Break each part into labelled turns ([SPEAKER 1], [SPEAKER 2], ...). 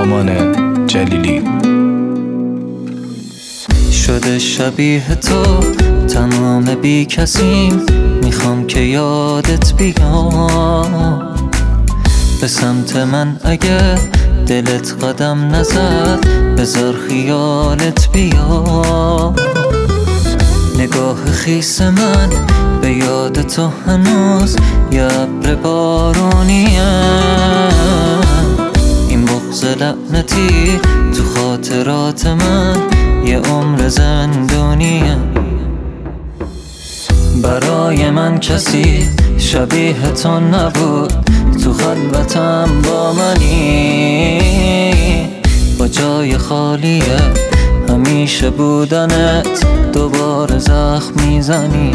[SPEAKER 1] سامان جلیلی.
[SPEAKER 2] شده شبیه تو تمام بی کسیم، میخوام که یادت بیام. به سمت من اگه دلت قدم نزد، بذار خیالت بیا. نگاه خیس من به یاد تو هنوز یه ابر بارونیه. این بغض لعنتی تو خاطرات من یه عمر زندونیه. برای من کسی شبیه تو نبود، تو خلوتم با منی. با جای خالیه همیشه بودنت، دوباره زخم میزنی.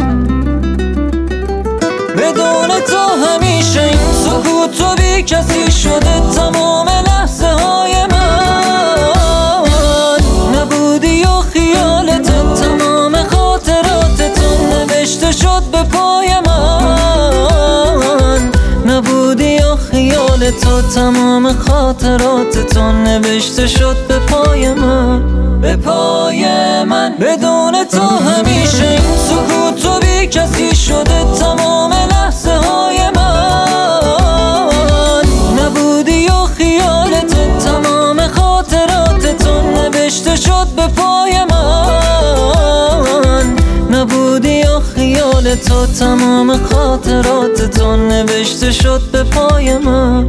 [SPEAKER 2] بدون تو همیشه این سکوت و بی کسی شده تمام لحظه های من. نبودی و خیالت تمام خاطراتتون نوشته شد به پای من. نبودی و خیال تو تمام خاطراتتون نوشته شد به پای من، به پای من. بدون تو همیشه این سکوت و بی کسی شده تمام لحظه های من. نبودی و خیال تو تمام خاطراتتون نوشته شد به پای من. نبودی و خیال تو تمام خاطراتتون نوشته شد به پای من.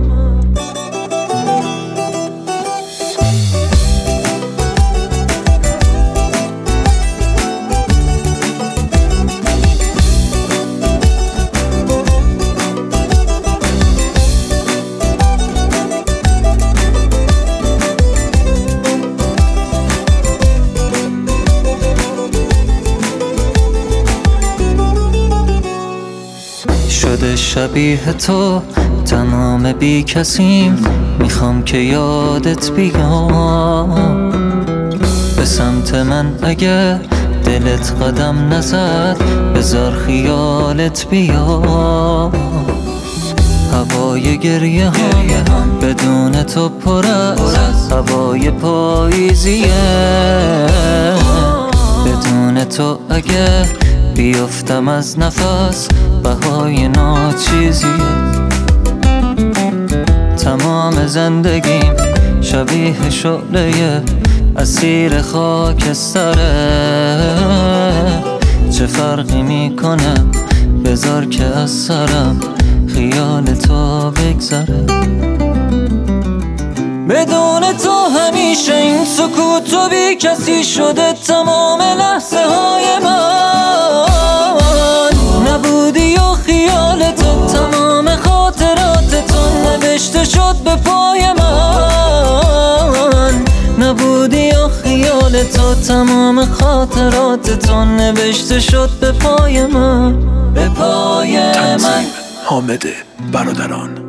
[SPEAKER 2] شده شبیه تو تمام بی کسیم، میخوام که یادت بیام. به سمت من اگه دلت قدم نزد، بذار خیالت بیا. هوای گریه هم بدون تو پر از هوای پاییزیه. بدون تو اگه بیفتم از نفس، بهای ناچیزیه. تمام زندگیم شبیه شعله اسیر خاکستره. چه فرقی میکنه بذار که از سرم خیال تو بگذره. بدون تو همیشه این سکوت و بی کسی شده تمام لحظه های من. نبودی و خیال تو تمام خاطراتتون نوشته شد به پای من. نبودی و خیال تو تمام خاطراتتون نوشته شد به پای من، به پای من.
[SPEAKER 1] تنظیم حامد برادران.